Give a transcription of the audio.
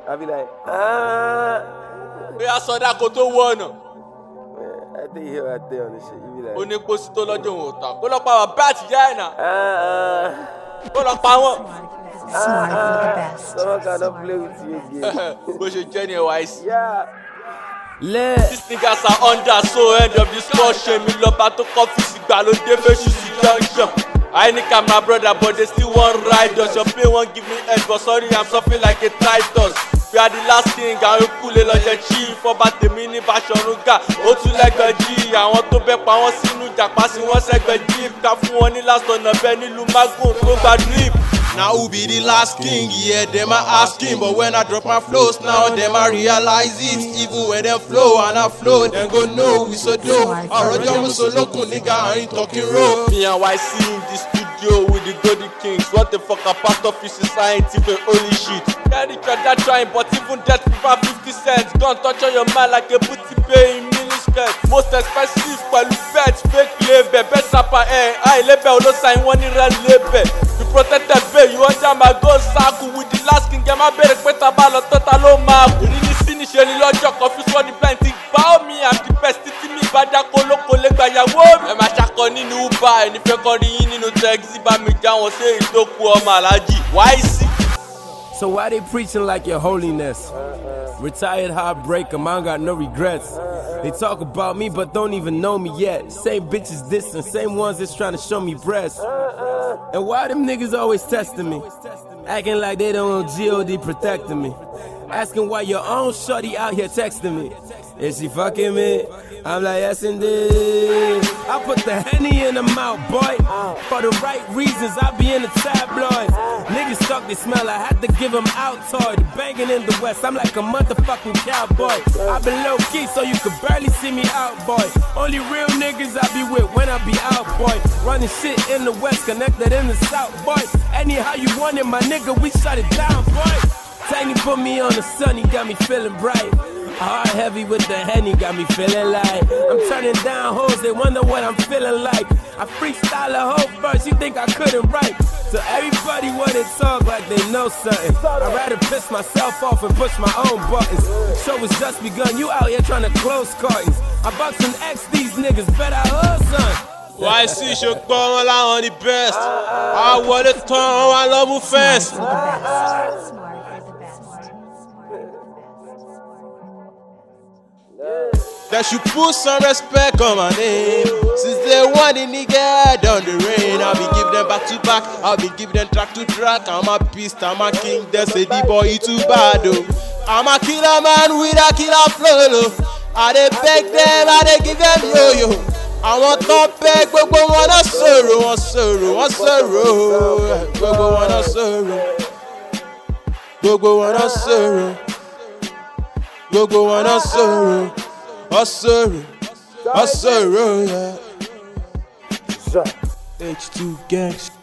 I be like, We are so that go to one. I think he'll right there on this shit. You be like, Only post to the joint. Go look our batch, Jana. Go look power. Someone cannot play with you again. What's your Jenny Wise? Yeah. These niggas are under, so end of discussion. Me love to coffee, cigar, junction. I need my brother, but they still want ride us. Your play won't give me head, but sorry, I'm suffering like a Titus. We are the last king, I will cool it like a chief. About the mini Bashonuga, go to like a G. I want to be power, see no jack passing one second jeep. Kafu one last on the Benny Lumago, so bad drip. Now who be the last king? Yeah, them are asking, but when I drop my flows now, them I realize it. Even when them flow and I flow, them go no, we so dope. Already I'm so local, nigga, I ain't talking road. Me and YC in the studio with the Golden Kings. What the fuck, a part of his society for holy shit. Carry that trying, but even that prefer 50 cents. Gun touch on your man like a booty pay in miniskirt. Most expensive, pet, fake label. Best rapper, I label, no sign one in real label. You protect the bay, you want my gold circle with the last king. Get my better, better ball, total mark. Really finish any logic, confused what the blind think. Bow me, I'm the best. It's me, bad kolo collect by your womb. I'm a chakoni new buy, and if you're calling in no taxi, but me down, say it's no cool, malaji. Why see? So why they preaching like your holiness? Retired heartbreaker, man got no regrets. They talk about me but don't even know me yet. Same bitches dissing, same ones that's trying to show me breasts. And why them niggas always testing me? Acting like they don't know G.O.D. protecting me. Asking why your own shorty out here texting me. Is she fucking me? I'm like, yes indeed. I put the Henny in the mouth, boy. For the right reasons, I be in the tabloids. Niggas stuck, they smell, I had to give them out toy. The banging in the West, I'm like a motherfucking cowboy. I been low key, so you could barely see me out, boy. Only real niggas I be with when I be out, boy. Running shit in the West, connected in the South, boy. Anyhow you want it, my nigga, we shut it down, boy. Tiny put me on the sun, he got me feeling bright. Hard heavy with the Henny, got me feeling like I'm turning down hoes, they wonder what I'm feeling like. I freestyle a whole verse, you think I couldn't write. So everybody wanna talk like they know something. I'd rather piss myself off and push my own buttons. Show it's just begun, you out here trying to close curtains. I box and X these niggas, bet I heard son. Why see you going on the best? I want to turn, I love you fast. That should put some respect on my name. Since they want the nigga down the rain, I'll be giving them back to back, I'll be giving them track to track. I'm a beast, I'm a king, they say the boy he too bad though. I'm a killer man with a killer flow. I dey beg them, I dey give them yo-yo. I want to beg, but go wanna sorrow, one sorrow, one sorrow. Go wanna sorrow. Go wanna sorrow. Go wanna sorrow. Sorrow, yeah. H2 gangs.